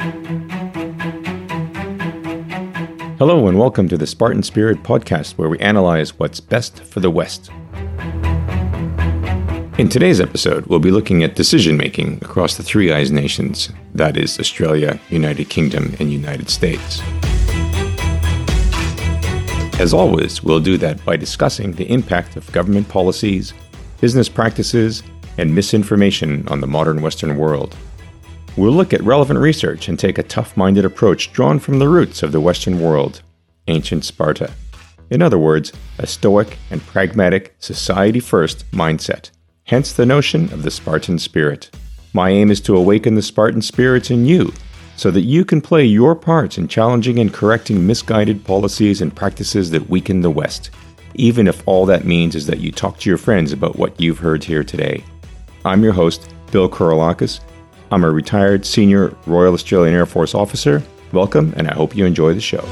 Hello and welcome to the Spartan Spirit podcast, where we analyze what's best for the West. In today's episode, we'll be looking at decision-making across the Three Eyes nations, that is, Australia, United Kingdom, and United States. As always, we'll do that by discussing the impact of government policies, business practices, and misinformation on the modern Western world. We'll look at relevant research and take a tough-minded approach drawn from the roots of the Western world, ancient Sparta. In other words, a stoic and pragmatic society-first mindset. Hence the notion of the Spartan spirit. My aim is to awaken the Spartan spirits in you, so that you can play your part in challenging and correcting misguided policies and practices that weaken the West, even if all that means is that you talk to your friends about what you've heard here today. I'm your host, Bill Kouralakis. I'm a retired senior Royal Australian Air Force officer. Welcome, and I hope you enjoy the show.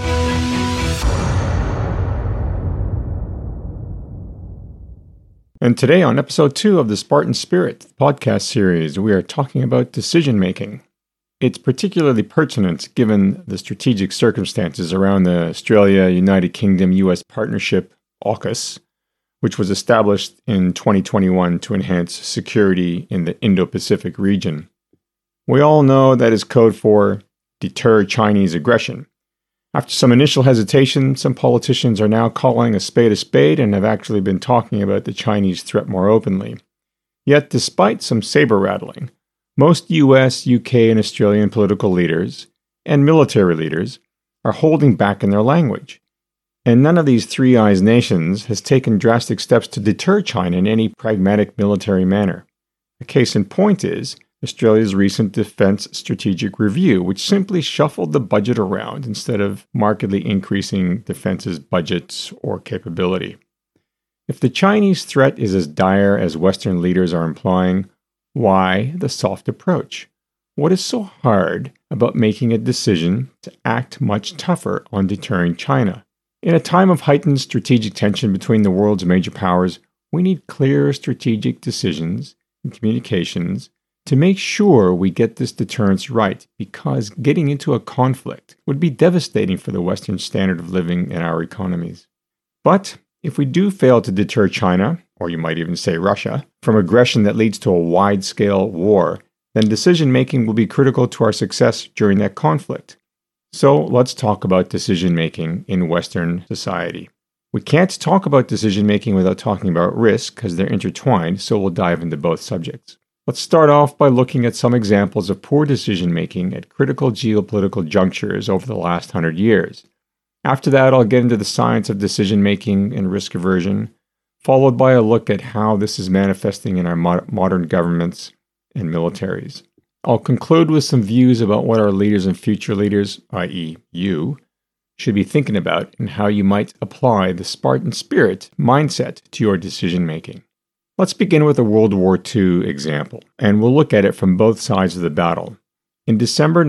And today on episode 2 of the Spartan Spirit podcast series, we are talking about decision-making. It's particularly pertinent given the strategic circumstances around the Australia-United Kingdom-US partnership, AUKUS, which was established in 2021 to enhance security in the Indo-Pacific region. We all know that is code for deter Chinese aggression. After some initial hesitation, some politicians are now calling a spade and have actually been talking about the Chinese threat more openly. Yet, despite some saber-rattling, most US, UK, and Australian political leaders and military leaders are holding back in their language. And none of these Three Eyes nations has taken drastic steps to deter China in any pragmatic military manner. A case in point is Australia's recent Defence Strategic Review, which simply shuffled the budget around instead of markedly increasing defense's budgets or capability. If the Chinese threat is as dire as Western leaders are implying, why the soft approach? What is so hard about making a decision to act much tougher on deterring China? In a time of heightened strategic tension between the world's major powers, we need clear strategic decisions and communications to make sure we get this deterrence right, because getting into a conflict would be devastating for the Western standard of living and our economies. But if we do fail to deter China, or you might even say Russia, from aggression that leads to a wide-scale war, then decision-making will be critical to our success during that conflict. So let's talk about decision-making in Western society. We can't talk about decision-making without talking about risk, because they're intertwined, so we'll dive into both subjects. Let's start off by looking at some examples of poor decision-making at critical geopolitical junctures over the last 100 years. After that, I'll get into the science of decision-making and risk aversion, followed by a look at how this is manifesting in our modern governments and militaries. I'll conclude with some views about what our leaders and future leaders, i.e. you, should be thinking about and how you might apply the Spartan spirit mindset to your decision-making. Let's begin with a World War II example, and we'll look at it from both sides of the battle. In December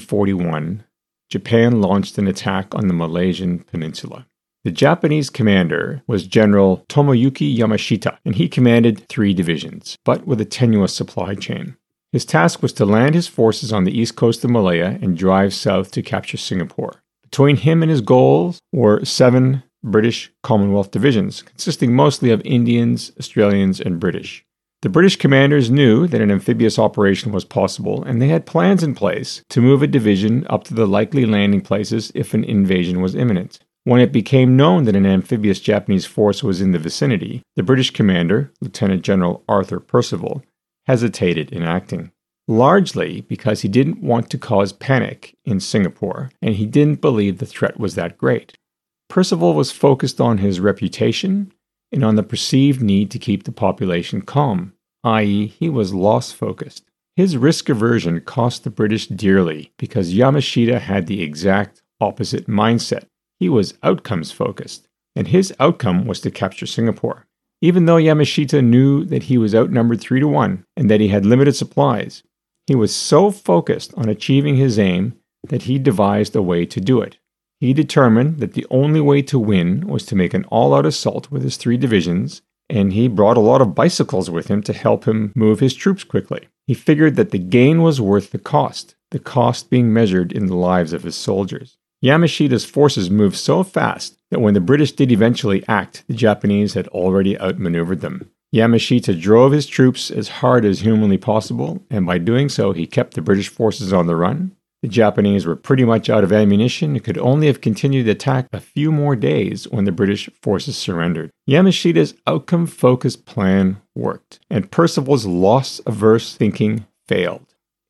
1941, Japan launched an attack on the Malaysian peninsula. The Japanese commander was General Tomoyuki Yamashita, and he commanded 3 divisions, but with a tenuous supply chain. His task was to land his forces on the east coast of Malaya and drive south to capture Singapore. Between him and his goals were 7 British Commonwealth divisions, consisting mostly of Indians, Australians, and British. The British commanders knew that an amphibious operation was possible, and they had plans in place to move a division up to the likely landing places if an invasion was imminent. When it became known that an amphibious Japanese force was in the vicinity, the British commander, Lieutenant General Arthur Percival, hesitated in acting, largely because he didn't want to cause panic in Singapore, and he didn't believe the threat was that great. Percival was focused on his reputation and on the perceived need to keep the population calm, i.e., he was loss-focused. His risk aversion cost the British dearly because Yamashita had the exact opposite mindset. He was outcomes-focused, and his outcome was to capture Singapore. Even though Yamashita knew that he was outnumbered 3-1 and that he had limited supplies, he was so focused on achieving his aim that he devised a way to do it. He determined that the only way to win was to make an all-out assault with his 3 divisions, and he brought a lot of bicycles with him to help him move his troops quickly. He figured that the gain was worth the cost. the cost being measured in the lives of his soldiers. Yamashita's forces moved so fast that when the British did eventually act, the Japanese had already outmaneuvered them. Yamashita drove his troops as hard as humanly possible, and by doing so, he kept the British forces on the run. The Japanese were pretty much out of ammunition and could only have continued the attack a few more days when the British forces surrendered. Yamashita's outcome-focused plan worked, and Percival's loss-averse thinking failed.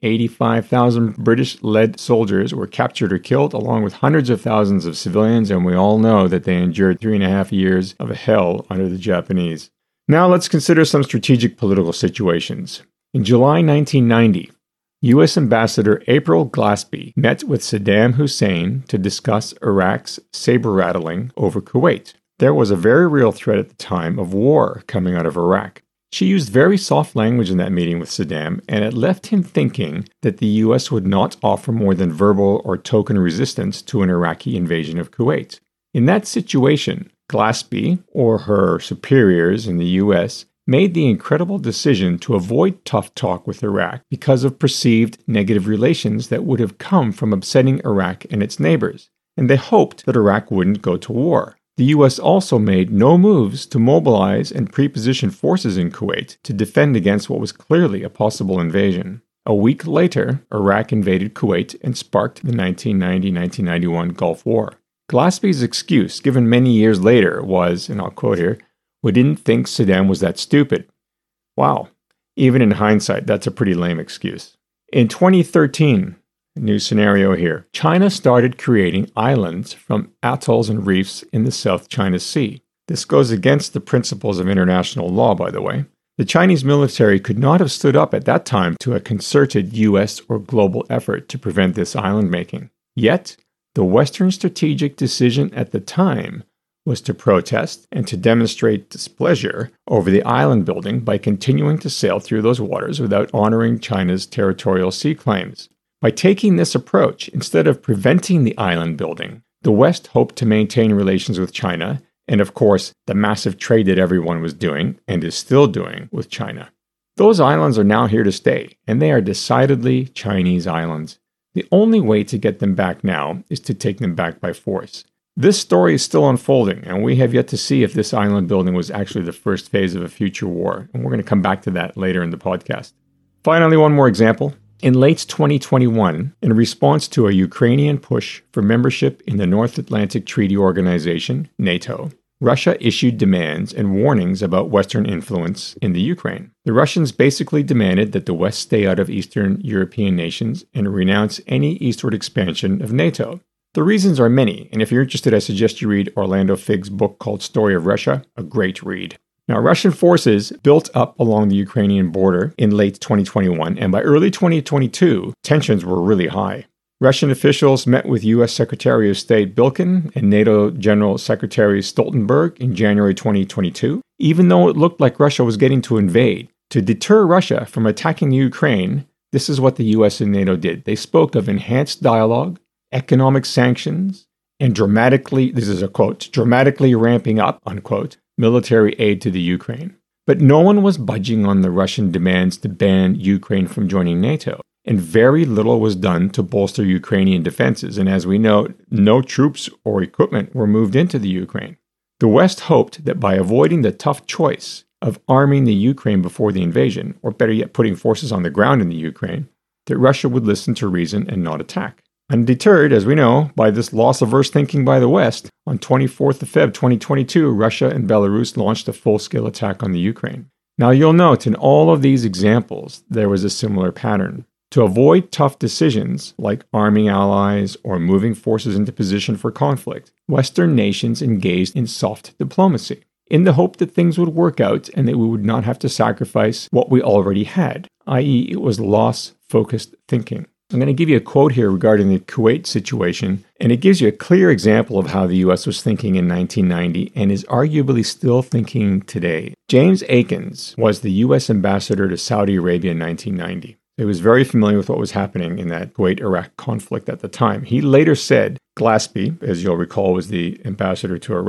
85,000 British-led soldiers were captured or killed, along with hundreds of thousands of civilians, and we all know that they endured 3.5 years of hell under the Japanese. Now let's consider some strategic political situations. In July 1990, U.S. Ambassador April Glaspie met with Saddam Hussein to discuss Iraq's saber-rattling over Kuwait. There was a very real threat at the time of war coming out of Iraq. She used very soft language in that meeting with Saddam, and it left him thinking that the U.S. would not offer more than verbal or token resistance to an Iraqi invasion of Kuwait. In that situation, Glaspie, or her superiors in the U.S., made the incredible decision to avoid tough talk with Iraq because of perceived negative relations that would have come from upsetting Iraq and its neighbors, and they hoped that Iraq wouldn't go to war. The U.S. also made no moves to mobilize and pre-position forces in Kuwait to defend against what was clearly a possible invasion. A week later, Iraq invaded Kuwait and sparked the 1990-1991 Gulf War. Glaspie's excuse, given many years later, was, and I'll quote here, "We didn't think Saddam was that stupid." Wow. Even in hindsight, that's a pretty lame excuse. In 2013, new scenario here. China started creating islands from atolls and reefs in the South China Sea. This goes against the principles of international law, by the way. The Chinese military could not have stood up at that time to a concerted U.S. or global effort to prevent this island making. Yet, the Western strategic decision at the time was to protest and to demonstrate displeasure over the island building by continuing to sail through those waters without honoring China's territorial sea claims. By taking this approach, instead of preventing the island building, the West hoped to maintain relations with China and, of course, the massive trade that everyone was doing and is still doing with China. Those islands are now here to stay, and they are decidedly Chinese islands. The only way to get them back now is to take them back by force. This story is still unfolding, and we have yet to see if this island building was actually the first phase of a future war, and we're going to come back to that later in the podcast. Finally, one more example. In late 2021, in response to a Ukrainian push for membership in the North Atlantic Treaty Organization, NATO, Russia issued demands and warnings about Western influence in the Ukraine. The Russians basically demanded that the West stay out of Eastern European nations and renounce any eastward expansion of NATO. The reasons are many, and if you're interested, I suggest you read Orlando Figg's book called Story of Russia, a great read. Now, Russian forces built up along the Ukrainian border in late 2021, and by early 2022, tensions were really high. Russian officials met with U.S. Secretary of State Bilkin and NATO General Secretary Stoltenberg in January 2022, even though it looked like Russia was getting to invade. To deter Russia from attacking Ukraine, this is what the U.S. and NATO did. They spoke of enhanced dialogue, economic sanctions, and dramatically, this is a quote, dramatically ramping up, unquote, military aid to the Ukraine. But no one was budging on the Russian demands to ban Ukraine from joining NATO, and very little was done to bolster Ukrainian defenses, and as we know, no troops or equipment were moved into the Ukraine. The West hoped that by avoiding the tough choice of arming the Ukraine before the invasion, or better yet putting forces on the ground in the Ukraine, that Russia would listen to reason and not attack. Undeterred, as we know, by this loss-averse thinking by the West, on 24th of Feb 2022, Russia and Belarus launched a full-scale attack on the Ukraine. Now you'll note in all of these examples, there was a similar pattern. To avoid tough decisions, like arming allies or moving forces into position for conflict, Western nations engaged in soft diplomacy, in the hope that things would work out and that we would not have to sacrifice what we already had, i.e. it was loss-focused thinking. I'm going to give you a quote here regarding the Kuwait situation, and it gives you a clear example of how the U.S. was thinking in 1990 and is arguably still thinking today. James Akins was the U.S. ambassador to Saudi Arabia in 1990. He was very familiar with what was happening in that Kuwait-Iraq conflict at the time. He later said, Glaspie, as you'll recall, was the ambassador to Iraq.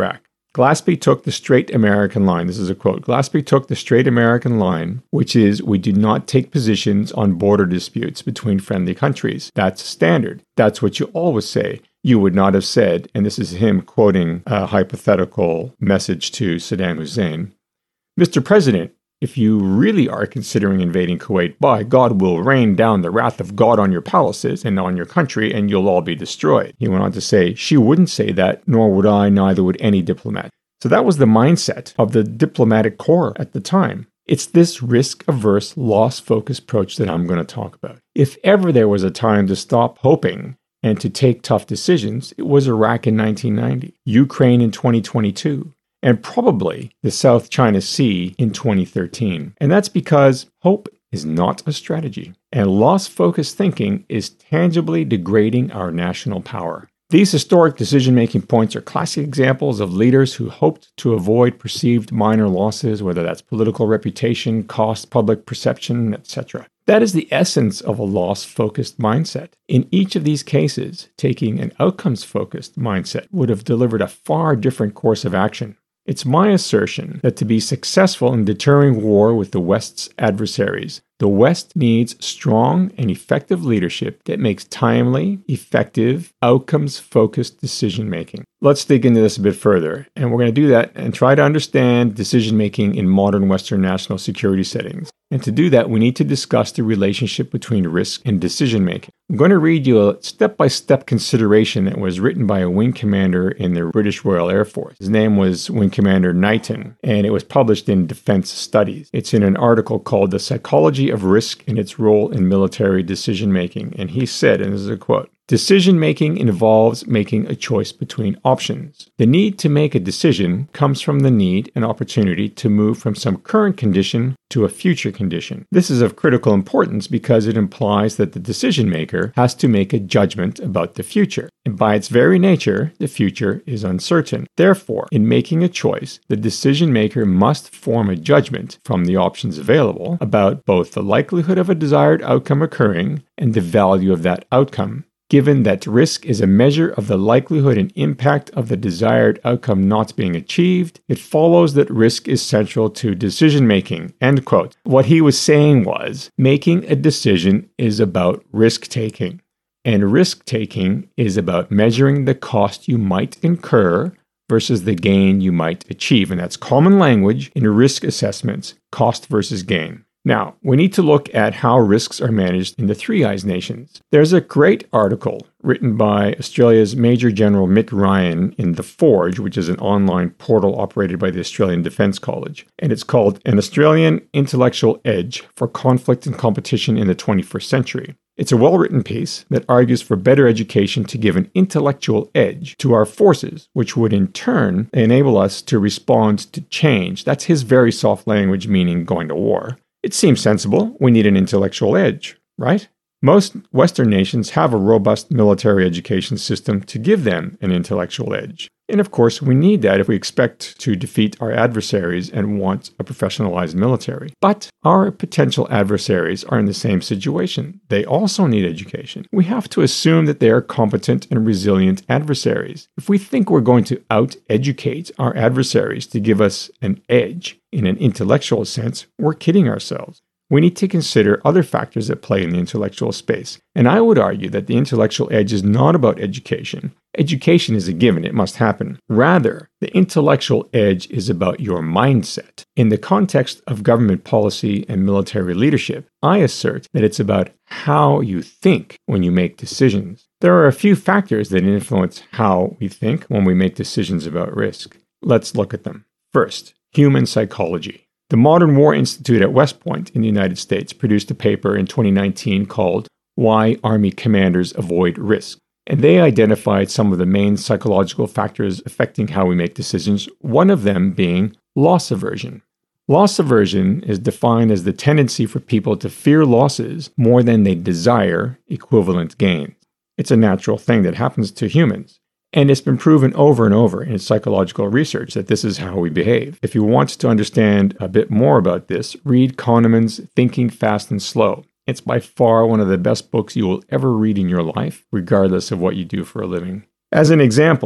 Glaspie took the straight American line. This is a quote. Glaspie took the straight American line, which is we do not take positions on border disputes between friendly countries. That's standard. That's what you always say. You would not have said, and this is him quoting a hypothetical message to Saddam Hussein, Mr. President, if you really are considering invading Kuwait, by God will rain down the wrath of God on your palaces and on your country, and you'll all be destroyed. He went on to say, she wouldn't say that, nor would I, neither would any diplomat. So that was the mindset of the diplomatic corps at the time. It's this risk-averse, loss-focused approach that I'm going to talk about. If ever there was a time to stop hoping and to take tough decisions, it was Iraq in 1990, Ukraine in 2022, and probably the South China Sea in 2013. And that's because hope is not a strategy, and loss-focused thinking is tangibly degrading our national power. These historic decision-making points are classic examples of leaders who hoped to avoid perceived minor losses, whether that's political reputation, cost, public perception, etc. That is the essence of a loss-focused mindset. In each of these cases, taking an outcomes-focused mindset would have delivered a far different course of action. It's my assertion that to be successful in deterring war with the West's adversaries, the West needs strong and effective leadership that makes timely, effective, outcomes-focused decision-making. Let's dig into this a bit further, and we're going to do that and try to understand decision-making in modern Western national security settings. And to do that, we need to discuss the relationship between risk and decision-making. I'm going to read you a step-by-step consideration that was written by a wing commander in the British Royal Air Force. His name was Wing Commander Knighton, and it was published in Defense Studies. It's in an article called The Psychology of Risk and Its Role in Military Decision-Making. And he said, and this is a quote, "Decision-making involves making a choice between options. The need to make a decision comes from the need and opportunity to move from some current condition to a future condition. This is of critical importance because it implies that the decision maker has to make a judgment about the future. And by its very nature, the future is uncertain. Therefore, in making a choice, the decision maker must form a judgment from the options available about both the likelihood of a desired outcome occurring and the value of that outcome. Given that risk is a measure of the likelihood and impact of the desired outcome not being achieved, it follows that risk is central to decision-making." End quote. What he was saying was, making a decision is about risk-taking. And risk-taking is about measuring the cost you might incur versus the gain you might achieve. And that's common language in risk assessments, cost versus gain. Now, we need to look at how risks are managed in the Three Eyes nations. There's a great article written by Australia's Major General Mick Ryan in The Forge, which is an online portal operated by the Australian Defence College. And it's called An Australian Intellectual Edge for Conflict and Competition in the 21st Century. It's a well-written piece that argues for better education to give an intellectual edge to our forces, which would in turn enable us to respond to change. That's his very soft language, meaning going to war. It seems sensible. We need an intellectual edge, right? Most Western nations have a robust military education system to give them an intellectual edge. And of course, we need that if we expect to defeat our adversaries and want a professionalized military. But our potential adversaries are in the same situation. They also need education. We have to assume that they are competent and resilient adversaries. If we think we're going to out-educate our adversaries to give us an edge in an intellectual sense, we're kidding ourselves. We need to consider other factors at play in the intellectual space. And I would argue that the intellectual edge is not about education. Education is a given, it must happen. Rather, the intellectual edge is about your mindset. In the context of government policy and military leadership, I assert that it's about how you think when you make decisions. There are a few factors that influence how we think when we make decisions about risk. Let's look at them. First, human psychology. The Modern War Institute at West Point in the United States produced a paper in 2019 called Why Army Commanders Avoid Risk. And they identified some of the main psychological factors affecting how we make decisions, one of them being loss aversion. Loss aversion is defined as the tendency for people to fear losses more than they desire equivalent gains. It's a natural thing that happens to humans. And it's been proven over and over in psychological research that this is how we behave. If you want to understand a bit more about this, read Kahneman's Thinking Fast and Slow. It's by far one of the best books you will ever read in your life, regardless of what you do for a living. As an example,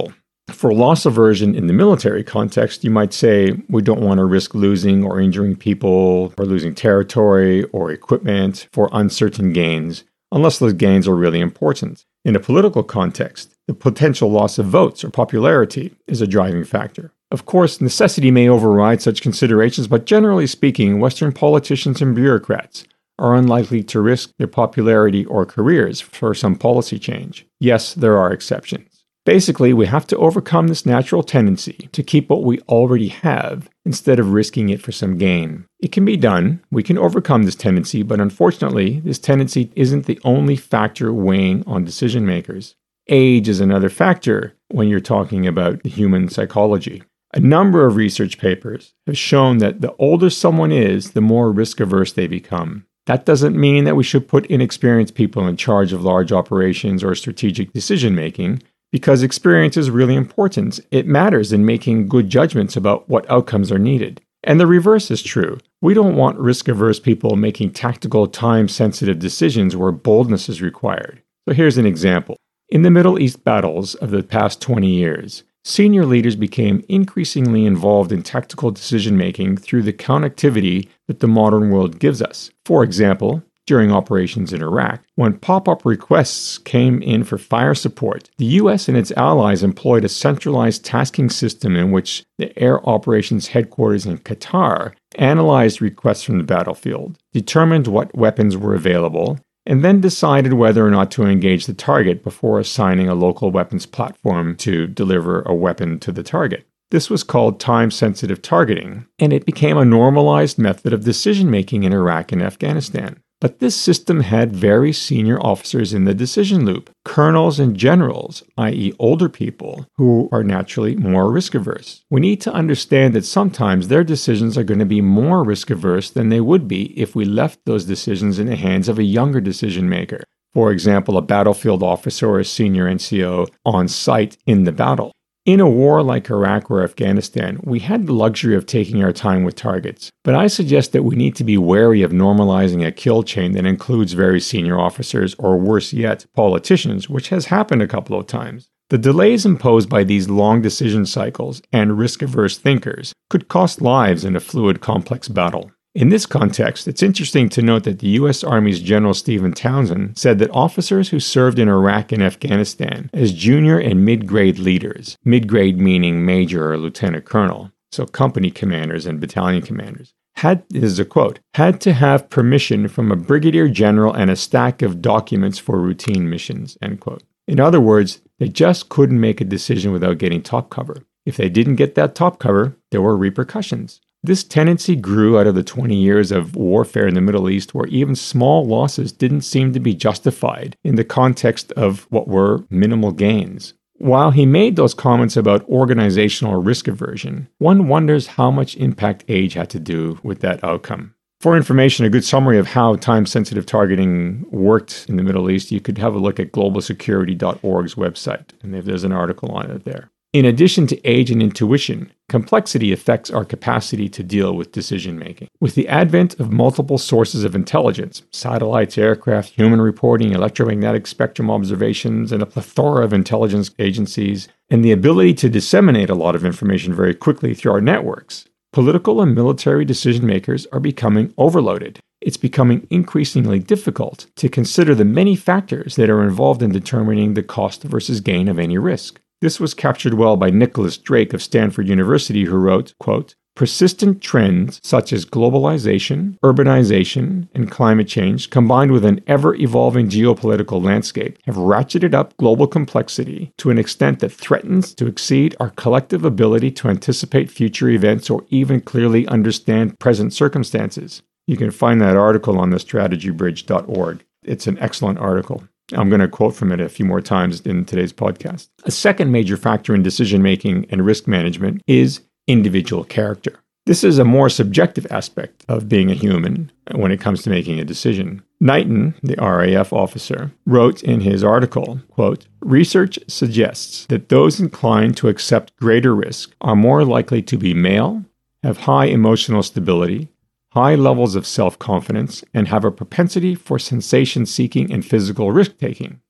For loss aversion in the military context, you might say we don't want to risk losing or injuring people or losing territory or equipment for uncertain gains, unless those gains are really important. In a political context, the potential loss of votes or popularity is a driving factor. Of course, necessity may override such considerations, but generally speaking, Western politicians and bureaucrats are unlikely to risk their popularity or careers for some policy change. Yes, there are exceptions. Basically, we have to overcome this natural tendency to keep what we already have instead of risking it for some gain. It can be done. We can overcome this tendency, but unfortunately, this tendency isn't the only factor weighing on decision makers. Age is another factor when you're talking about the human psychology. A number of research papers have shown that the older someone is, the more risk-averse they become. That doesn't mean that we should put inexperienced people in charge of large operations or strategic decision-making, because experience is really important. It matters in making good judgments about what outcomes are needed. And the reverse is true. We don't want risk-averse people making tactical, time-sensitive decisions where boldness is required. So here's an example. In the Middle East battles of the past 20 years, senior leaders became increasingly involved in tactical decision-making through the connectivity that the modern world gives us. For example, during operations in Iraq, when pop-up requests came in for fire support, the U.S. and its allies employed a centralized tasking system in which the Air Operations Headquarters in Qatar analyzed requests from the battlefield, determined what weapons were available, and then decided whether or not to engage the target before assigning a local weapons platform to deliver a weapon to the target. This was called time-sensitive targeting, and it became a normalized method of decision-making in Iraq and Afghanistan. But this system had very senior officers in the decision loop, colonels and generals, i.e. older people, who are naturally more risk-averse. We need to understand that sometimes their decisions are going to be more risk-averse than they would be if we left those decisions in the hands of a younger decision maker. For example, a battlefield officer or a senior NCO on site in the battle. In a war like Iraq or Afghanistan, we had the luxury of taking our time with targets, but I suggest that we need to be wary of normalizing a kill chain that includes very senior officers or worse yet, politicians, which has happened a couple of times. The delays imposed by these long decision cycles and risk-averse thinkers could cost lives in a fluid, complex battle. In this context, it's interesting to note that the U.S. Army's General Stephen Townsend said that officers who served in Iraq and Afghanistan as junior and mid-grade leaders, mid-grade meaning major or lieutenant colonel, so company commanders and battalion commanders, this is a quote, had to have permission from a brigadier general and a stack of documents for routine missions, end quote. In other words, they just couldn't make a decision without getting top cover. If they didn't get that top cover, there were repercussions. This tendency grew out of the 20 years of warfare in the Middle East, where even small losses didn't seem to be justified in the context of what were minimal gains. While he made those comments about organizational risk aversion, one wonders how much impact age had to do with that outcome. For information, a good summary of how time-sensitive targeting worked in the Middle East, you could have a look at globalsecurity.org's website, and there's an article on it there. In addition to age and intuition, complexity affects our capacity to deal with decision-making. With the advent of multiple sources of intelligence, satellites, aircraft, human reporting, electromagnetic spectrum observations, and a plethora of intelligence agencies, and the ability to disseminate a lot of information very quickly through our networks, political and military decision-makers are becoming overloaded. It's becoming increasingly difficult to consider the many factors that are involved in determining the cost versus gain of any risk. This was captured well by Nicholas Drake of Stanford University, who wrote, quote, "Persistent trends such as globalization, urbanization, and climate change, combined with an ever-evolving geopolitical landscape, have ratcheted up global complexity to an extent that threatens to exceed our collective ability to anticipate future events or even clearly understand present circumstances." You can find that article on thestrategybridge.org. It's an excellent article. I'm going to quote from it a few more times in today's podcast. A second major factor in decision-making and risk management is individual character. This is a more subjective aspect of being a human when it comes to making a decision. Knighton, the RAF officer, wrote in his article, quote, "Research suggests that those inclined to accept greater risk are more likely to be male, have high emotional stability, high levels of self-confidence, and have a propensity for sensation-seeking and physical risk-taking.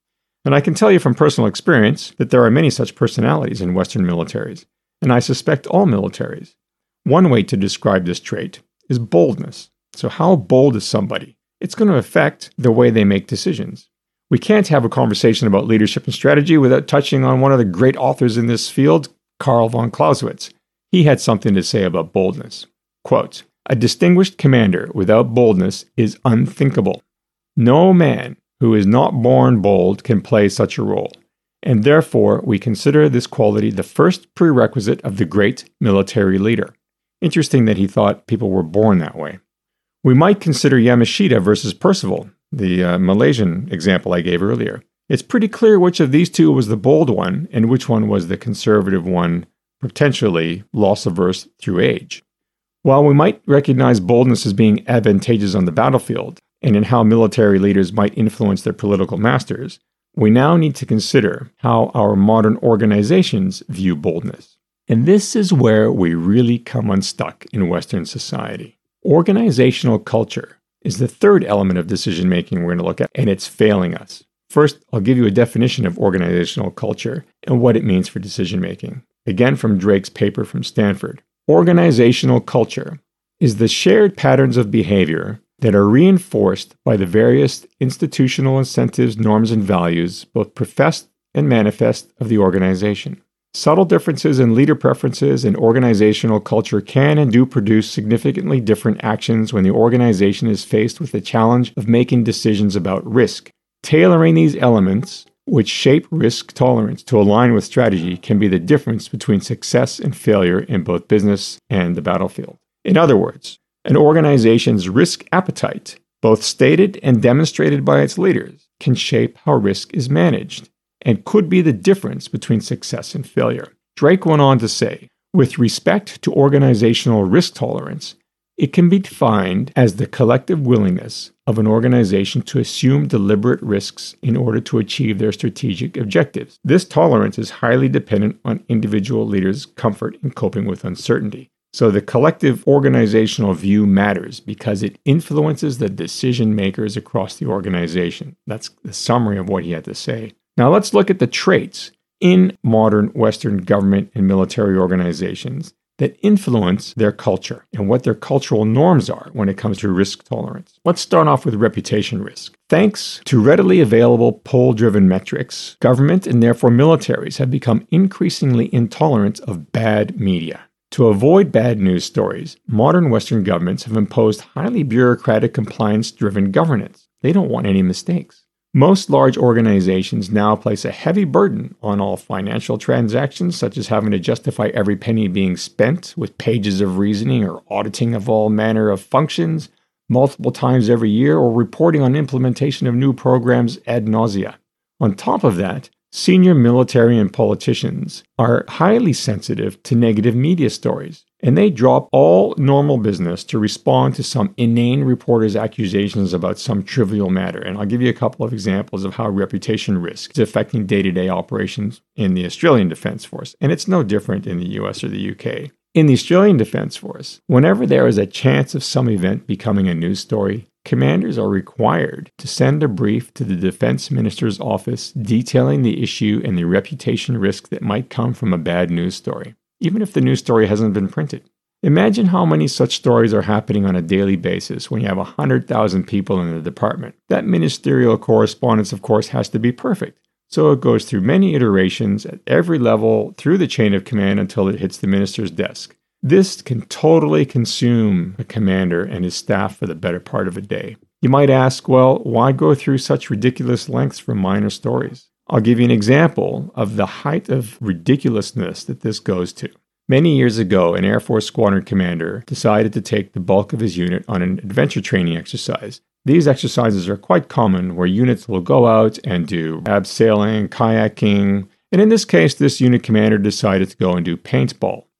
And I can tell you from personal experience that there are many such personalities in Western militaries, and I suspect all militaries. One way to describe this trait is boldness. So how bold is somebody? It's going to affect the way they make decisions. We can't have a conversation about leadership and strategy without touching on one of the great authors in this field, Karl von Clausewitz. He had something to say about boldness. Quote, "A distinguished commander without boldness is unthinkable. No man who is not born bold can play such a role, and therefore we consider this quality the first prerequisite of the great military leader." Interesting that he thought people were born that way. We might consider Yamashita versus Percival, the Malaysian example I gave earlier. It's pretty clear which of these two was the bold one and which one was the conservative one, potentially loss-averse through age. While we might recognize boldness as being advantageous on the battlefield and in how military leaders might influence their political masters, we now need to consider how our modern organizations view boldness. And this is where we really come unstuck in Western society. Organizational culture is the third element of decision-making we're going to look at, and it's failing us. First, I'll give you a definition of organizational culture and what it means for decision-making. Again, from Drake's paper from Stanford. Organizational culture is the shared patterns of behavior that are reinforced by the various institutional incentives, norms, and values, both professed and manifest, of the organization. Subtle differences in leader preferences and organizational culture can and do produce significantly different actions when the organization is faced with the challenge of making decisions about risk. Tailoring these elements, which shape risk tolerance to align with strategy, can be the difference between success and failure in both business and the battlefield. In other words, an organization's risk appetite, both stated and demonstrated by its leaders, can shape how risk is managed, and could be the difference between success and failure. Drake went on to say, with respect to organizational risk tolerance, it can be defined as the collective willingness of an organization to assume deliberate risks in order to achieve their strategic objectives. This tolerance is highly dependent on individual leaders' comfort in coping with uncertainty. So the collective organizational view matters because it influences the decision makers across the organization. That's the summary of what he had to say. Now let's look at the traits in modern Western government and military organizations that influence their culture and what their cultural norms are when it comes to risk tolerance. Let's start off with reputation risk. Thanks to readily available poll-driven metrics, government and therefore militaries have become increasingly intolerant of bad media. To avoid bad news stories, modern Western governments have imposed highly bureaucratic, compliance-driven governance. They don't want any mistakes. Most large organizations now place a heavy burden on all financial transactions, such as having to justify every penny being spent with pages of reasoning or auditing of all manner of functions multiple times every year or reporting on implementation of new programs ad nausea. On top of that, senior military and politicians are highly sensitive to negative media stories, and they drop all normal business to respond to some inane reporter's accusations about some trivial matter. And I'll give you a couple of examples of how reputation risk is affecting day-to-day operations in the Australian Defence Force. And it's no different in the US or the UK. In the Australian Defence Force, whenever there is a chance of some event becoming a news story, commanders are required to send a brief to the Defense Minister's office detailing the issue and the reputation risk that might come from a bad news story, even if the news story hasn't been printed. Imagine how many such stories are happening on a daily basis when you have 100,000 people in the department. That ministerial correspondence, of course, has to be perfect. So it goes through many iterations at every level through the chain of command until it hits the minister's desk. This can totally consume a commander and his staff for the better part of a day. You might ask, well, why go through such ridiculous lengths for minor stories? I'll give you an example of the height of ridiculousness that this goes to. Many years ago, an Air Force squadron commander decided to take the bulk of his unit on an adventure training exercise. These exercises are quite common where units will go out and do abseiling, kayaking, and in this case, this unit commander decided to go and do paintball.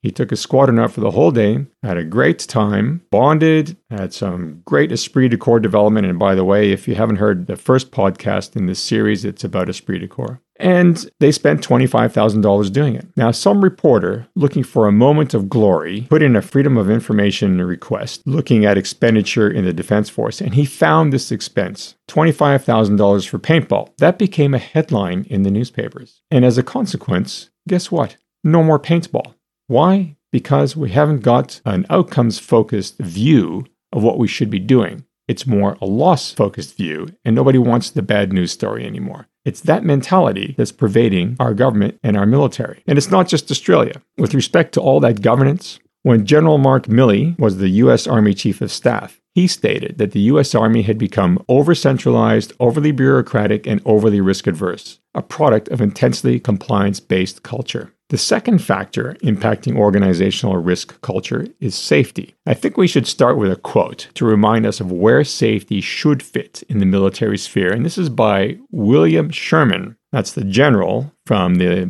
He took his squadron out for the whole day, had a great time, bonded, had some great esprit de corps development. And by the way, if you haven't heard the first podcast in this series, it's about esprit de corps. And they spent $25,000 doing it. Now, some reporter looking for a moment of glory put in a Freedom of Information request looking at expenditure in the Defense Force, and he found this expense, $25,000 for paintball. That became a headline in the newspapers. And as a consequence, guess what? No more paintball. Why? Because we haven't got an outcomes-focused view of what we should be doing. It's more a loss-focused view, and nobody wants the bad news story anymore. It's that mentality that's pervading our government and our military. And it's not just Australia. With respect to all that governance, when General Mark Milley was the U.S. Army Chief of Staff, he stated that the U.S. Army had become over-centralized, overly bureaucratic, and overly risk-averse, a product of intensely compliance-based culture. The second factor impacting organizational risk culture is safety. I think we should start with a quote to remind us of where safety should fit in the military sphere, and this is by William Sherman. That's the general from the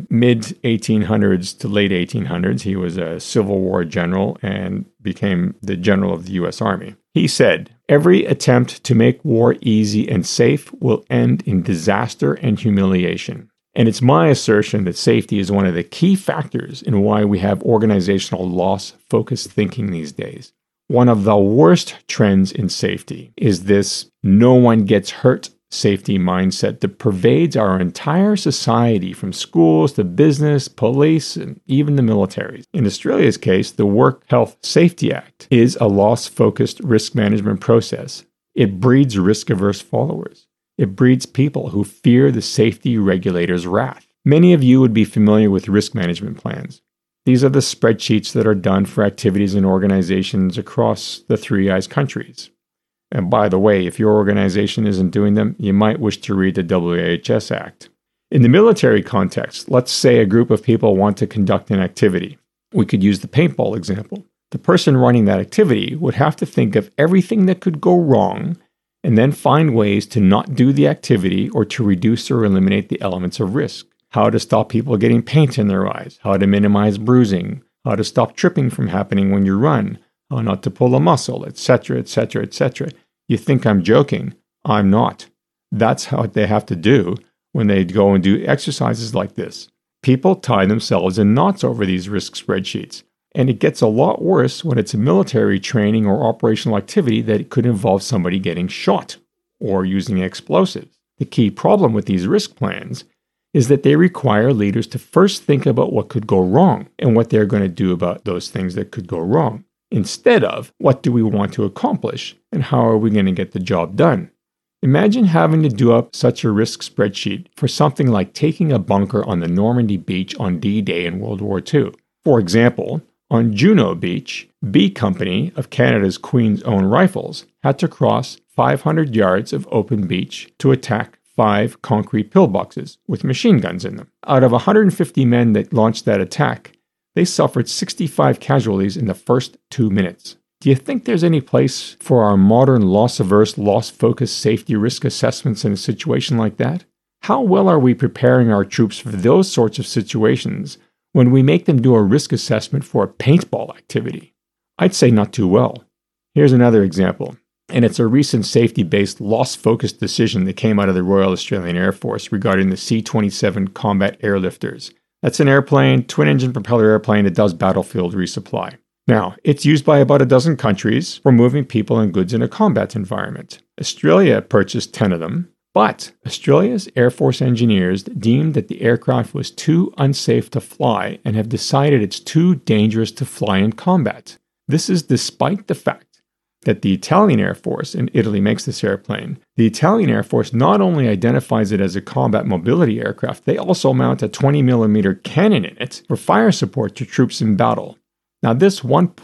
mid-1800s to late 1800s. He was a Civil War general and became the general of the U.S. Army. He said, "Every attempt to make war easy and safe will end in disaster and humiliation." And it's my assertion that safety is one of the key factors in why we have organizational loss-focused thinking these days. One of the worst trends in safety is this no one gets hurt safety mindset that pervades our entire society, from schools to business, police, and even the military. In Australia's case, the Work Health Safety Act is a loss-focused risk management process. It breeds risk-averse followers. It breeds people who fear the safety regulator's wrath. Many of you would be familiar with risk management plans. These are the spreadsheets that are done for activities and organizations across the Three Eyes countries. And by the way, if your organization isn't doing them, you might wish to read the WHS Act. In the military context, let's say a group of people want to conduct an activity. We could use the paintball example. The person running that activity would have to think of everything that could go wrong and then find ways to not do the activity or to reduce or eliminate the elements of risk. How to stop people getting paint in their eyes, how to minimize bruising, how to stop tripping from happening when you run, how not to pull a muscle, etc., etc., etc. You think I'm joking? I'm not. That's what they have to do when they go and do exercises like this. People tie themselves in knots over these risk spreadsheets. And it gets a lot worse when it's a military training or operational activity that could involve somebody getting shot or using explosives. The key problem with these risk plans is that they require leaders to first think about what could go wrong and what they're going to do about those things that could go wrong, instead of what do we want to accomplish and how are we going to get the job done. Imagine having to do up such a risk spreadsheet for something like taking a bunker on the Normandy beach on D-Day in World War II. For example, on Juno Beach, B Company of Canada's Queen's Own Rifles had to cross 500 yards of open beach to attack 5 concrete pillboxes with machine guns in them. Out of 150 men that launched that attack, they suffered 65 casualties in the first 2 minutes. Do you think there's any place for our modern loss-averse, loss-focused safety risk assessments in a situation like that? How well are we preparing our troops for those sorts of situations when we make them do a risk assessment for a paintball activity? I'd say not too well. Here's another example, and it's a recent safety-based, loss-focused decision that came out of the Royal Australian Air Force regarding the C-27 combat airlifters. That's an airplane, twin-engine propeller airplane that does battlefield resupply. Now, it's used by about a dozen countries for moving people and goods in a combat environment. Australia purchased 10 of them, but Australia's Air Force engineers deemed that the aircraft was too unsafe to fly and have decided it's too dangerous to fly in combat. This is despite the fact that the Italian Air Force, and Italy makes this airplane, the Italian Air Force not only identifies it as a combat mobility aircraft, they also mount a 20mm cannon in it for fire support to troops in battle. Now, this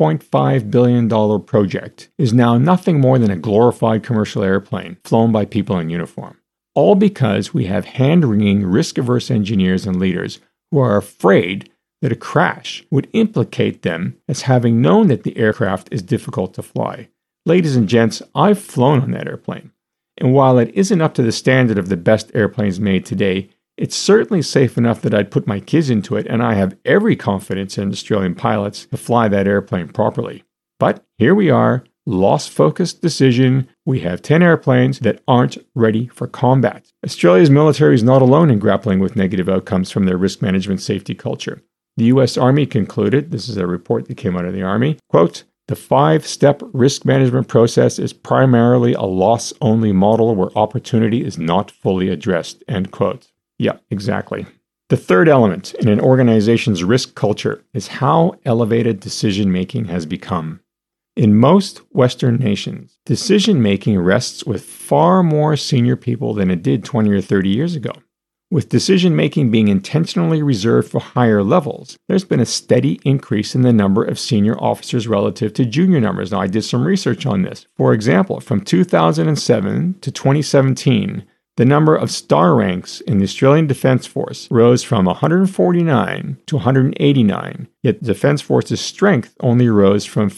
$1.5 billion project is now nothing more than a glorified commercial airplane flown by people in uniform. All because we have hand-wringing, risk-averse engineers and leaders who are afraid that a crash would implicate them as having known that the aircraft is difficult to fly. Ladies and gents, I've flown on that airplane. And while it isn't up to the standard of the best airplanes made today, It's certainly safe enough that I'd put my kids into it, and I have every confidence in Australian pilots to fly that airplane properly. But here we are, loss-focused decision. We have 10 airplanes that aren't ready for combat. Australia's military is not alone in grappling with negative outcomes from their risk management safety culture. The U.S. Army concluded, this is a report that came out of the Army, quote, "The 5-step risk management process is primarily a loss-only model where opportunity is not fully addressed," end quote. Yeah, exactly. The third element in an organization's risk culture is how elevated decision-making has become. In most Western nations, decision-making rests with far more senior people than it did 20 or 30 years ago. With decision-making being intentionally reserved for higher levels, there's been a steady increase in the number of senior officers relative to junior numbers. Now, I did some research on this. For example, from 2007 to 2017, the number of star ranks in the Australian Defence Force rose from 149 to 189, yet the Defence Force's strength only rose from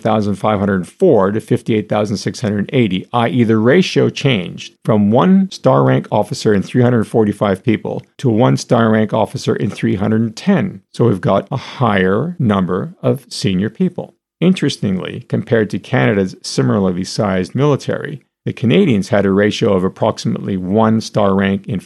51,504 to 58,680, i.e. the ratio changed from 1 star rank officer in 345 people to 1 star rank officer in 310. So we've got a higher number of senior people. Interestingly, compared to Canada's similarly sized military, the Canadians had a ratio of approximately 1 star rank in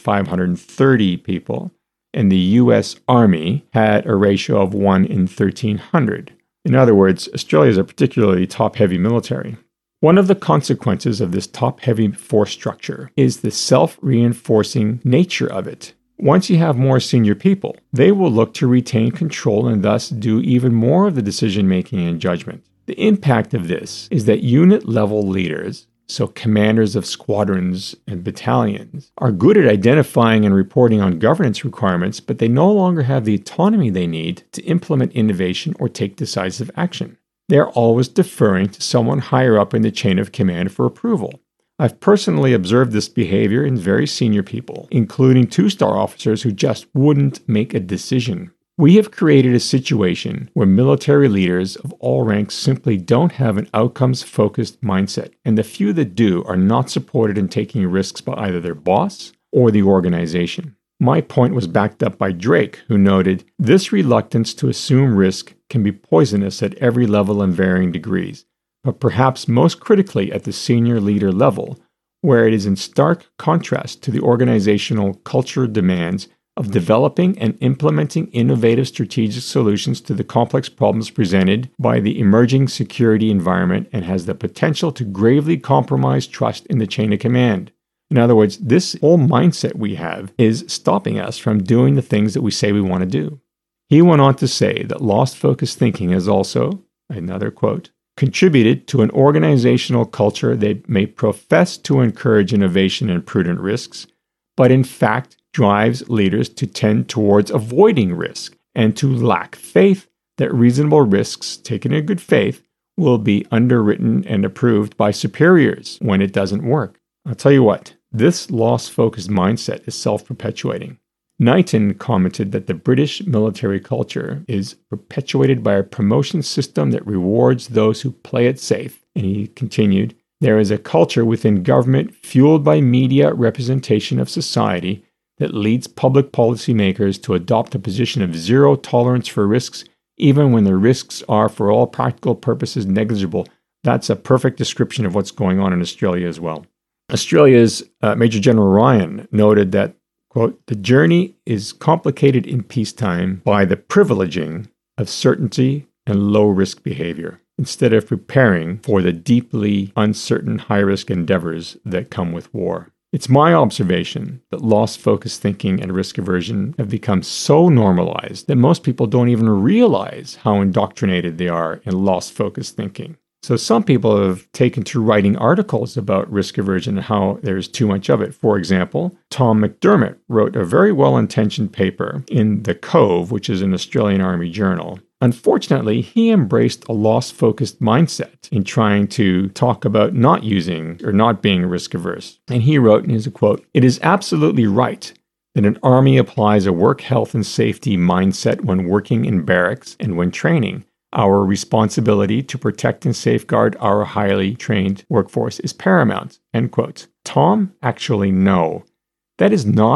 530 people, and the U.S. Army had a ratio of 1 in 1,300. In other words, Australia is a particularly top-heavy military. One of the consequences of this top-heavy force structure is the self-reinforcing nature of it. Once you have more senior people, they will look to retain control and thus do even more of the decision-making and judgment. The impact of this is that unit-level leaders, so commanders of squadrons and battalions, are good at identifying and reporting on governance requirements, but they no longer have the autonomy they need to implement innovation or take decisive action. They are always deferring to someone higher up in the chain of command for approval. I've personally observed this behavior in very senior people, including 2-star officers who just wouldn't make a decision. We have created a situation where military leaders of all ranks simply don't have an outcomes-focused mindset, and the few that do are not supported in taking risks by either their boss or the organization. My point was backed up by Drake, who noted, "This reluctance to assume risk can be poisonous at every level and varying degrees, but perhaps most critically at the senior leader level, where it is in stark contrast to the organizational culture demands of developing and implementing innovative strategic solutions to the complex problems presented by the emerging security environment and has the potential to gravely compromise trust in the chain of command." In other words, this whole mindset we have is stopping us from doing the things that we say we want to do. He went on to say that loss-focused thinking has also, another quote, contributed to an organizational culture that may profess to encourage innovation and prudent risks, but in fact drives leaders to tend towards avoiding risk and to lack faith that reasonable risks taken in good faith will be underwritten and approved by superiors when it doesn't work. I'll tell you what, this loss-focused mindset is self-perpetuating. Knighton commented that the British military culture is perpetuated by a promotion system that rewards those who play it safe. And he continued, "There is a culture within government fueled by media representation of society that leads public policymakers to adopt a position of zero tolerance for risks, even when the risks are, for all practical purposes, negligible." That's a perfect description of what's going on in Australia as well. Australia's Major General Ryan noted that, quote, "The journey is complicated in peacetime by the privileging of certainty and low-risk behavior, instead of preparing for the deeply uncertain high-risk endeavors that come with war." It's my observation that loss-focused thinking and risk aversion have become so normalized that most people don't even realize how indoctrinated they are in loss-focused thinking. So some people have taken to writing articles about risk aversion and how there's too much of it. For example, Tom McDermott wrote a very well-intentioned paper in The Cove, which is an Australian Army journal. Unfortunately, he embraced a loss-focused mindset in trying to talk about not using or not being risk-averse. And he wrote, and here's a quote, "It is absolutely right that an army applies a work health and safety mindset when working in barracks and when training. Our responsibility to protect and safeguard our highly trained workforce is paramount," end quote. Tom, actually, no. That is not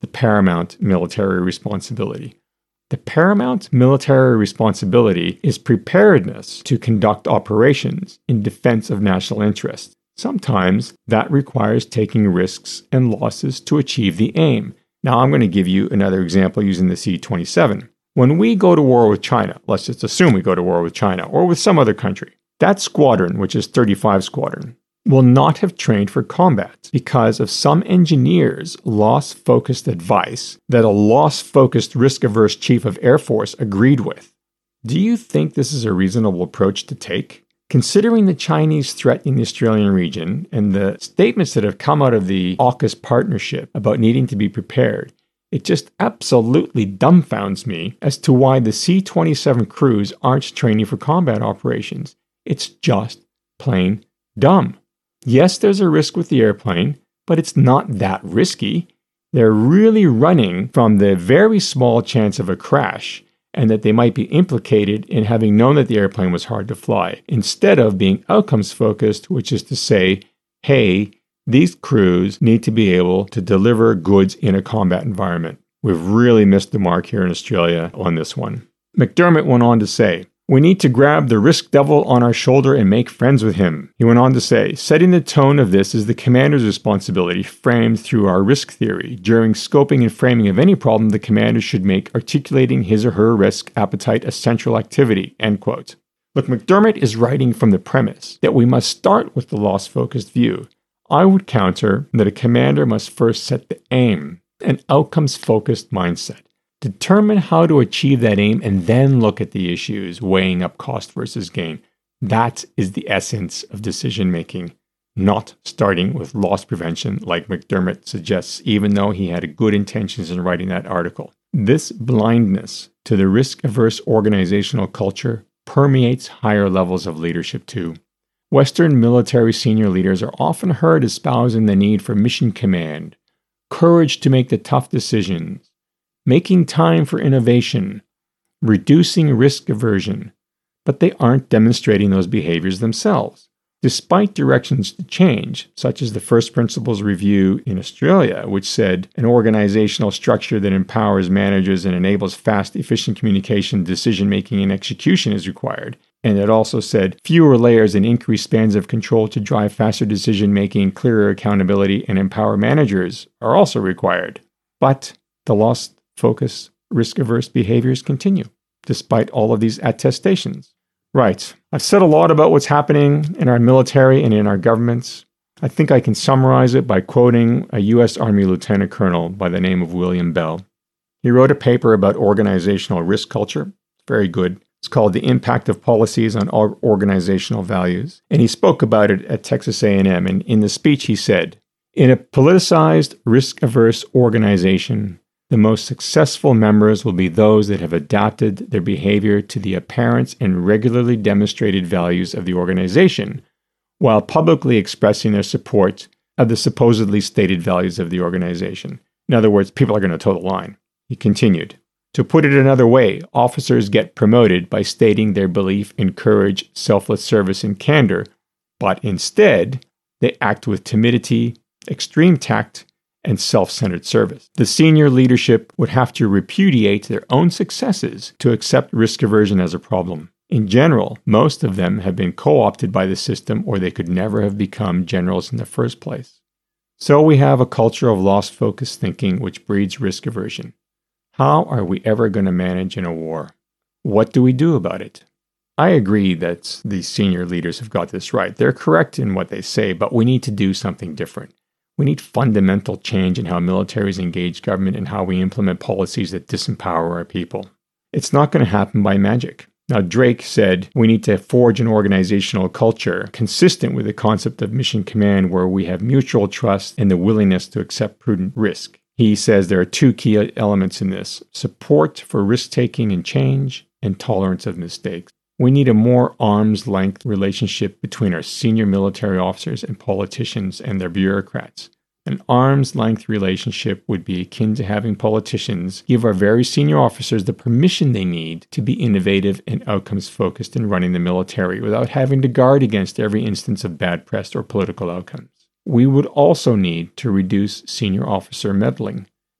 the paramount military responsibility. The paramount military responsibility is preparedness to conduct operations in defense of national interests. Sometimes that requires taking risks and losses to achieve the aim. Now I'm going to give you another example using the C-27. When we go to war with China, let's just assume we go to war with China or with some other country, that squadron, which is 35 Squadron, will not have trained for combat because of some engineers' loss-focused advice that a loss-focused risk-averse chief of Air Force agreed with. Do you think this is a reasonable approach to take? Considering the Chinese threat in the Australian region and the statements that have come out of the AUKUS partnership about needing to be prepared, it just absolutely dumbfounds me as to why the C-27 crews aren't training for combat operations. It's just plain dumb. Yes, there's a risk with the airplane, but it's not that risky. They're really running from the very small chance of a crash and that they might be implicated in having known that the airplane was hard to fly, instead of being outcomes focused, which is to say, hey, these crews need to be able to deliver goods in a combat environment. We've really missed the mark here in Australia on this one. McDermott went on to say, we need to grab the risk devil on our shoulder and make friends with him. He went on to say, setting the tone of this is the commander's responsibility framed through our risk theory. During scoping and framing of any problem, the commander should make articulating his or her risk appetite a central activity, end quote. Look, McDermott is writing from the premise that we must start with the loss-focused view. I would counter that a commander must first set the aim, an outcomes-focused mindset. Determine how to achieve that aim and then look at the issues, weighing up cost versus gain. That is the essence of decision making, not starting with loss prevention like McDermott suggests, even though he had good intentions in writing that article. This blindness to the risk-averse organizational culture permeates higher levels of leadership too. Western military senior leaders are often heard espousing the need for mission command, courage to make the tough decisions, making time for innovation, reducing risk aversion, but they aren't demonstrating those behaviors themselves. Despite directions to change, such as the First Principles Review in Australia, which said an organizational structure that empowers managers and enables fast, efficient communication, decision-making, and execution is required. And it also said fewer layers and increased spans of control to drive faster decision-making, clearer accountability, and empower managers are also required. But the loss-focused, risk-averse behaviors continue, despite all of these attestations. Right. I've said a lot about what's happening in our military and in our governments. I think I can summarize it by quoting a U.S. Army Lieutenant Colonel by the name of William Bell. He wrote a paper about organizational risk culture. Very good. It's called The Impact of Policies on Organizational Values. And he spoke about it at Texas A&M. And in the speech he said, in a politicized, risk-averse organization, the most successful members will be those that have adapted their behavior to the apparent and regularly demonstrated values of the organization, while publicly expressing their support of the supposedly stated values of the organization. In other words, people are going to toe the line. He continued, to put it another way, officers get promoted by stating their belief in courage, selfless service, and candor, but instead, they act with timidity, extreme tact, and self-centered service. The senior leadership would have to repudiate their own successes to accept risk aversion as a problem. In general, most of them have been co-opted by the system or they could never have become generals in the first place. So we have a culture of loss-focused thinking which breeds risk aversion. How are we ever going to manage in a war? What do we do about it? I agree that the senior leaders have got this right. They're correct in what they say, but we need to do something different. We need fundamental change in how militaries engage government and how we implement policies that disempower our people. It's not going to happen by magic. Now, Drake said we need to forge an organizational culture consistent with the concept of mission command where we have mutual trust and the willingness to accept prudent risk. He says there are two key elements in this: support for risk-taking and change, and tolerance of mistakes. We need a more arm's-length relationship between our senior military officers and politicians and their bureaucrats. An arm's-length relationship would be akin to having politicians give our very senior officers the permission they need to be innovative and outcomes-focused in running the military without having to guard against every instance of bad press or political outcomes. We would also need to reduce senior officer meddling.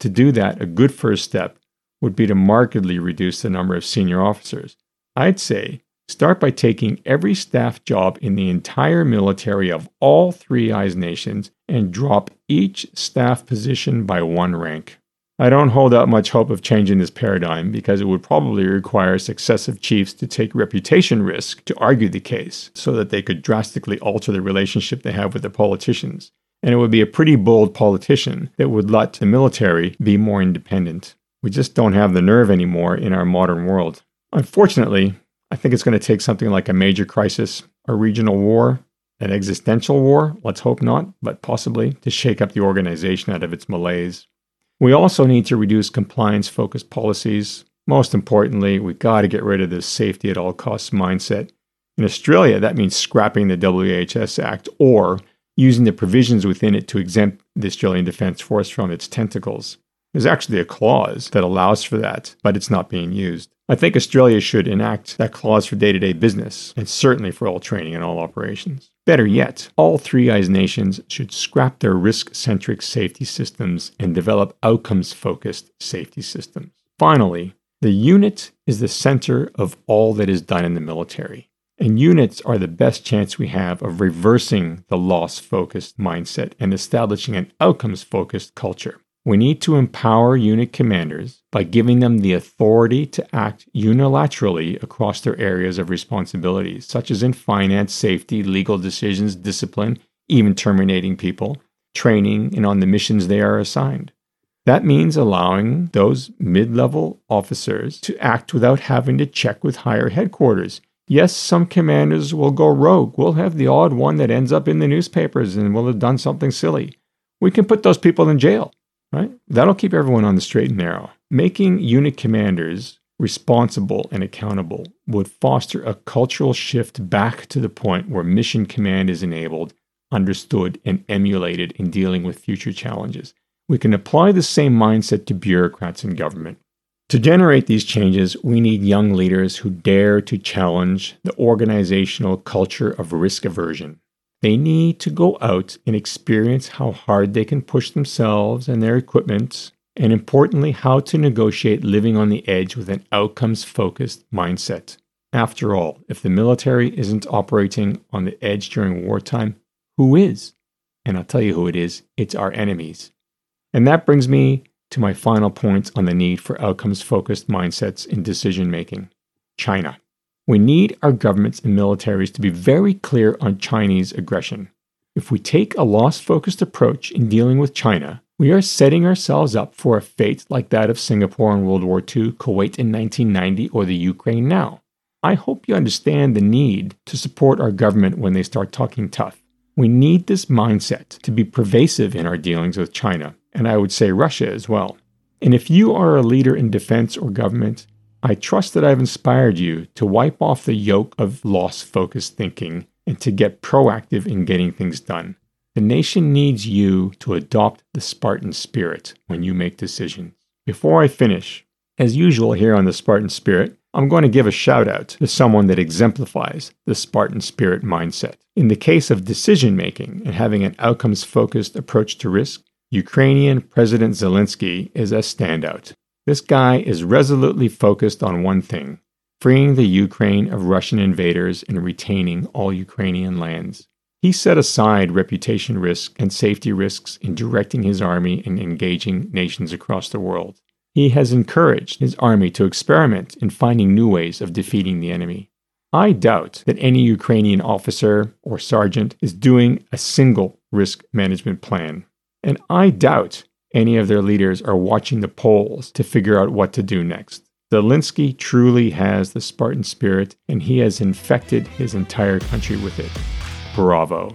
To do that, a good first step would be to markedly reduce the number of senior officers. I'd say start by taking every staff job in the entire military of all Three Eyes nations and drop each staff position by 1 rank. I don't hold out much hope of changing this paradigm because it would probably require successive chiefs to take reputation risk to argue the case so that they could drastically alter the relationship they have with the politicians. And it would be a pretty bold politician that would let the military be more independent. We just don't have the nerve anymore in our modern world. Unfortunately, I think it's going to take something like a major crisis, a regional war, an existential war, let's hope not, but possibly, to shake up the organization out of its malaise. We also need to reduce compliance-focused policies. Most importantly, we've got to get rid of this safety at all costs mindset. In Australia, that means scrapping the WHS Act or using the provisions within it to exempt the Australian Defence Force from its tentacles. There's actually a clause that allows for that, but it's not being used. I think Australia should enact that clause for day-to-day business, and certainly for all training and all operations. Better yet, all Three Eyes nations should scrap their risk-centric safety systems and develop outcomes-focused safety systems. Finally, the unit is the center of all that is done in the military. And units are the best chance we have of reversing the loss-focused mindset and establishing an outcomes-focused culture. We need to empower unit commanders by giving them the authority to act unilaterally across their areas of responsibility, such as in finance, safety, legal decisions, discipline, even terminating people, training, and on the missions they are assigned. That means allowing those mid-level officers to act without having to check with higher headquarters. Yes, some commanders will go rogue. We'll have the odd one that ends up in the newspapers and will have done something silly. We can put those people in jail. Right? That'll keep everyone on the straight and narrow. Making unit commanders responsible and accountable would foster a cultural shift back to the point where mission command is enabled, understood, and emulated in dealing with future challenges. We can apply the same mindset to bureaucrats in government. To generate these changes, we need young leaders who dare to challenge the organizational culture of risk aversion. They need to go out and experience how hard they can push themselves and their equipment, and importantly, how to negotiate living on the edge with an outcomes-focused mindset. After all, if the military isn't operating on the edge during wartime, who is? And I'll tell you who it is. It's our enemies. And that brings me to my final point on the need for outcomes-focused mindsets in decision-making. China. We need our governments and militaries to be very clear on Chinese aggression. If we take a loss-focused approach in dealing with China, we are setting ourselves up for a fate like that of Singapore in World War II, Kuwait in 1990, or the Ukraine now. I hope you understand the need to support our government when they start talking tough. We need this mindset to be pervasive in our dealings with China, and I would say Russia as well. And if you are a leader in defense or government, I trust that I've inspired you to wipe off the yoke of loss-focused thinking and to get proactive in getting things done. The nation needs you to adopt the Spartan spirit when you make decisions. Before I finish, as usual here on the Spartan Spirit, I'm going to give a shout out to someone that exemplifies the Spartan spirit mindset. In the case of decision making and having an outcomes-focused approach to risk, Ukrainian President Zelensky is a standout. This guy is resolutely focused on one thing: freeing the Ukraine of Russian invaders and retaining all Ukrainian lands. He set aside reputation risk and safety risks in directing his army and engaging nations across the world. He has encouraged his army to experiment in finding new ways of defeating the enemy. I doubt that any Ukrainian officer or sergeant is doing a single risk management plan. And I doubt any of their leaders are watching the polls to figure out what to do next. Zelensky truly has the Spartan spirit, and he has infected his entire country with it. Bravo.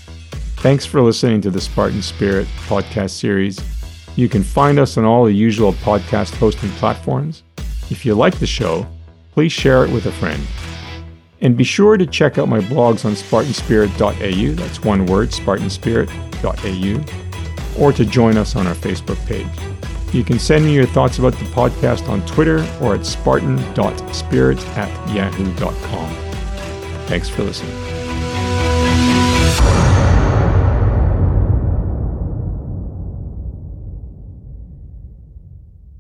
Thanks for listening to the Spartan Spirit podcast series. You can find us on all the usual podcast hosting platforms. If you like the show, please share it with a friend. And be sure to check out my blogs on spartanspirit.au, that's one word, spartanspirit.au, or to join us on our Facebook page. You can send me your thoughts about the podcast on Twitter or at spartan.spirit@yahoo.com. Thanks for listening.